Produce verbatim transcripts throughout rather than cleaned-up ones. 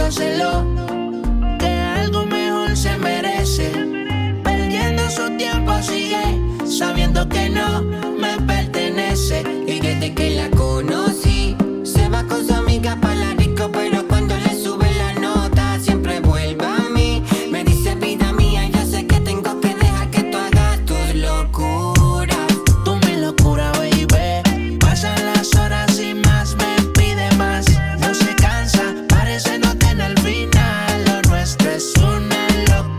diciéndoselo, que algo mejor se merece. Perdiendo su tiempo sigue, sabiendo que no me pertenece. Y desde que la conocí, se va con su amiga pa' la disco, pero cuando le sube la nota siempre vuelve a mí. Me dice vida mía, yo sé que tengo que dejar que tú hagas tus locuras. Tú mi locura, baby. Pasan las horas y más me pide más. No se cansa, parece no tener final. Lo nuestro es una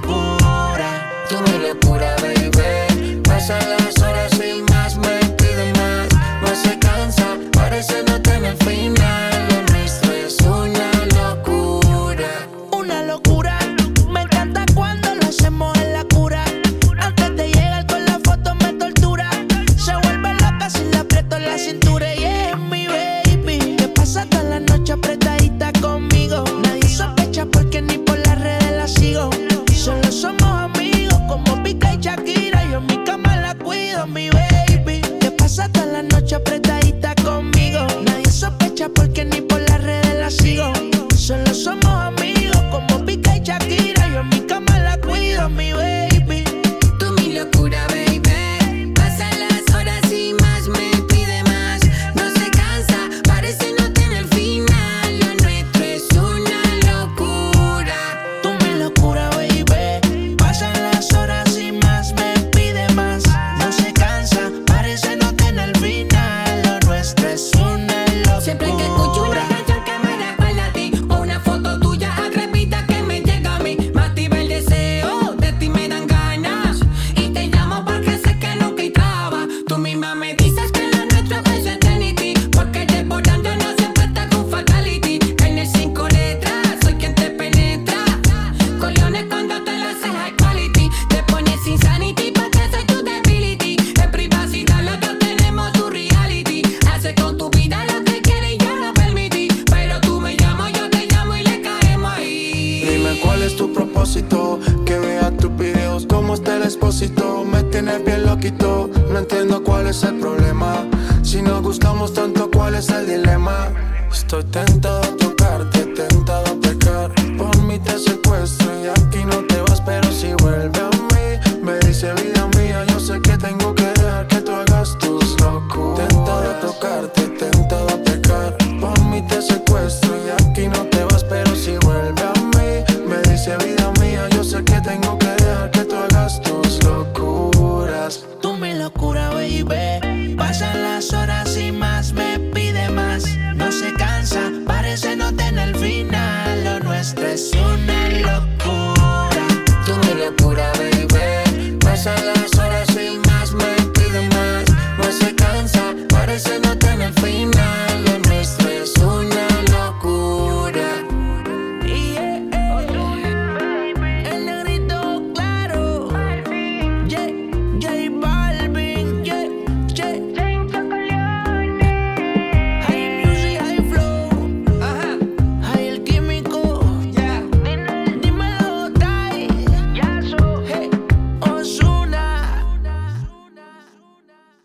locura. Tú mi locura, baby. Pasan las horas y más me pide más. No se cansa, parece no tener final. Lo nuestro es una locura. Una locura. Me encanta cuando lo hacemos en la cura. Antes de llegar con la foto me tortura. Se vuelve loca si le aprieto la cintura. Y es mi baby, que pasa toda la noche apretadita conmigo. Nadie sospecha porque ni por las redes la sigo. Solo somos amigos como Pica y Shakira. Yo en mi cama la cuido, mi baby, que pasa toda la noche apretadita conmigo. Nadie sospecha porque ni por las redes la sigo. Solo somos amigos como Pica y Shakira. Yo en mi cama la cuido, mi baby. Tú mi locura, baby. Pasan las horas y más me pide más. No se cansa, parece no tener final. Lo nuestro es una locura. Tú mi locura, baby. Pasan las horas y más me pide más. No se cansa, parece no tener final. Lo nuestro es una locura. Siempre que escucho una canción que me recuerda a ti, o una foto tuya atrevida que me llega a mí, me activa el deseo, de ti me dan ganas. Y te llamo porque sé que nunca hay traba. Tú misma me dices que lo nuestro es eternity, porque desbordando no siempre está con fatality. En el cinco letras, soy quien te penetra. Con leones cuando te lo haces high quality. Te pones insanity porque soy tu debility. En privacidad los dos tenemos tu reality. Haces con tu vida lo que quieres y yo lo permití. Pero tú me llamas, yo te llamo y le caemos ahí. Dime cuál es tu propósito, que vea tus videos como está el expósito. Me tienes bien loquito,